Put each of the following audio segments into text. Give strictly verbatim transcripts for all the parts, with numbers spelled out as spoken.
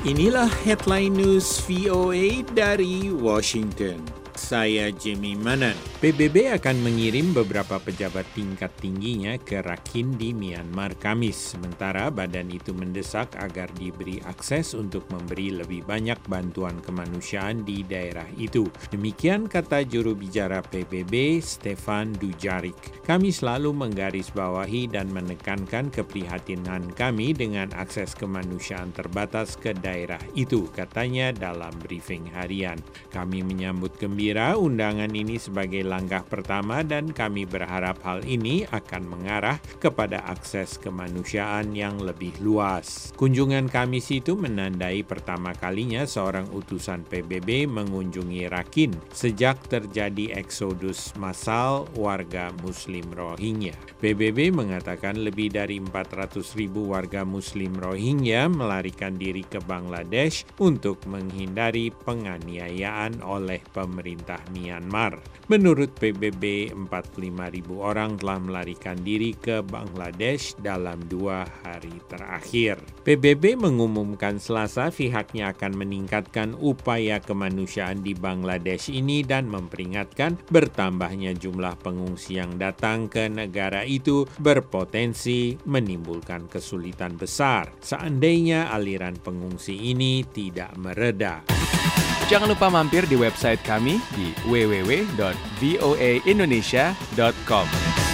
Inilah headline news V O A dari Washington. Saya Jimmy Manan. P B B akan mengirim beberapa pejabat tingkat tingginya ke Rakhine di Myanmar Kamis. Sementara badan itu mendesak agar diberi akses untuk memberi lebih banyak bantuan kemanusiaan di daerah itu. Demikian kata juru bicara P B B, Stefan Dujarric. Kami selalu menggarisbawahi dan menekankan keprihatinan kami dengan akses kemanusiaan terbatas ke daerah itu, katanya dalam briefing harian. Kami menyambut gembira undangan ini sebagai langkah pertama dan kami berharap hal ini akan mengarah kepada akses kemanusiaan yang lebih luas. Kunjungan Kamis itu menandai pertama kalinya seorang utusan P B B mengunjungi Rakhine sejak terjadi eksodus massal warga Muslim Rohingya. P B B mengatakan lebih dari empat ratus ribu warga Muslim Rohingya melarikan diri ke Bangladesh untuk menghindari penganiayaan oleh pemerintah Myanmar. Menurut P B B, empat puluh lima ribu orang telah melarikan diri ke Bangladesh dalam dua hari terakhir. P B B mengumumkan Selasa pihaknya akan meningkatkan upaya kemanusiaan di Bangladesh ini dan memperingatkan bertambahnya jumlah pengungsi yang datang ke negara itu berpotensi menimbulkan kesulitan besar seandainya aliran pengungsi ini tidak mereda. Jangan lupa mampir di website kami di w w w dot v o a indonesia dot com.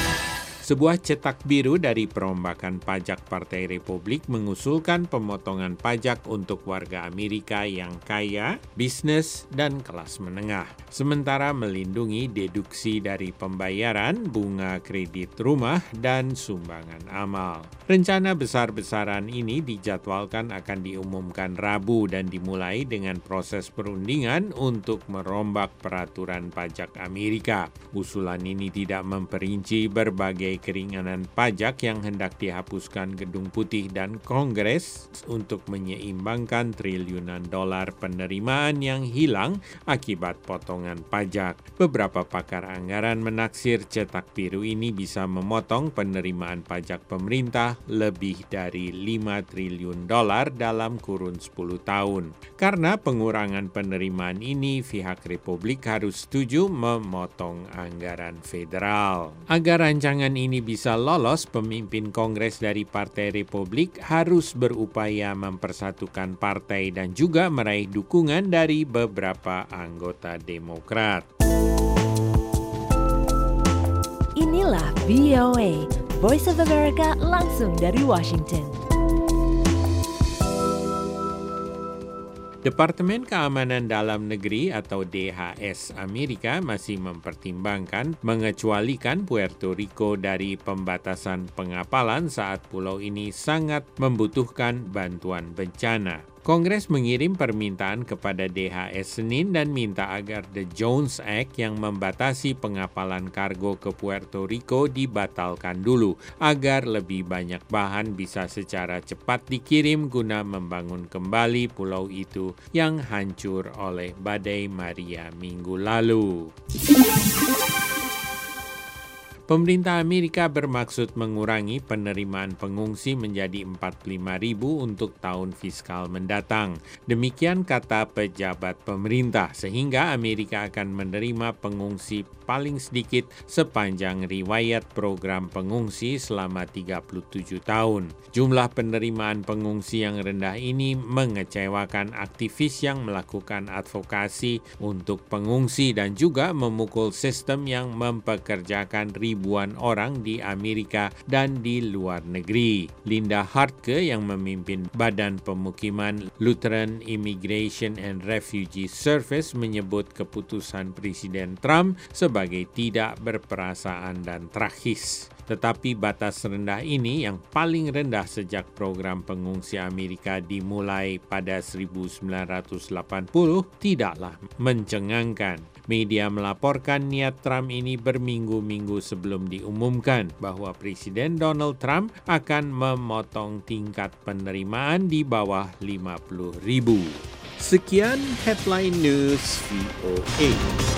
Sebuah cetak biru dari perombakan pajak Partai Republik mengusulkan pemotongan pajak untuk warga Amerika yang kaya, bisnis, dan kelas menengah. Sementara melindungi deduksi dari pembayaran, bunga kredit rumah, dan sumbangan amal. Rencana besar-besaran ini dijadwalkan akan diumumkan Rabu dan dimulai dengan proses perundingan untuk merombak peraturan pajak Amerika. Usulan ini tidak memperinci berbagai keringanan pajak yang hendak dihapuskan Gedung Putih dan Kongres untuk menyeimbangkan triliunan dolar penerimaan yang hilang akibat potongan pajak. Beberapa pakar anggaran menaksir cetak biru ini bisa memotong penerimaan pajak pemerintah lebih dari lima triliun dolar dalam kurun sepuluh tahun. Karena pengurangan penerimaan ini, pihak Republik harus setuju memotong anggaran federal. Agar rancangan ini bisa lolos, pemimpin Kongres dari Partai Republik harus berupaya mempersatukan partai dan juga meraih dukungan dari beberapa anggota Demokrat. Inilah V O A, Voice of America langsung dari Washington. Departemen Keamanan Dalam Negeri atau D H S Amerika masih mempertimbangkan mengecualikan Puerto Rico dari pembatasan pengapalan saat pulau ini sangat membutuhkan bantuan bencana. Kongres mengirim permintaan kepada D H S Senin dan minta agar The Jones Act yang membatasi pengapalan kargo ke Puerto Rico dibatalkan dulu agar lebih banyak bahan bisa secara cepat dikirim guna membangun kembali pulau itu yang hancur oleh badai Maria minggu lalu. Pemerintah Amerika bermaksud mengurangi penerimaan pengungsi menjadi empat puluh lima ribu untuk tahun fiskal mendatang. Demikian kata pejabat pemerintah, sehingga Amerika akan menerima pengungsi paling sedikit sepanjang riwayat program pengungsi selama tiga puluh tujuh tahun. Jumlah penerimaan pengungsi yang rendah ini mengecewakan aktivis yang melakukan advokasi untuk pengungsi dan juga memukul sistem yang mempekerjakan ribu ribuan orang di Amerika dan di luar negeri. Linda Hartke yang memimpin Badan Pemukiman Lutheran Immigration and Refugee Service menyebut keputusan Presiden Trump sebagai tidak berperasaan dan tragis. Tetapi batas rendah ini yang paling rendah sejak program pengungsi Amerika dimulai pada seribu sembilan ratus delapan puluh tidaklah mencengangkan. Media melaporkan niat Trump ini berminggu-minggu sebelum diumumkan bahwa Presiden Donald Trump akan memotong tingkat penerimaan di bawah lima puluh ribu. Sekian Headline News V O A.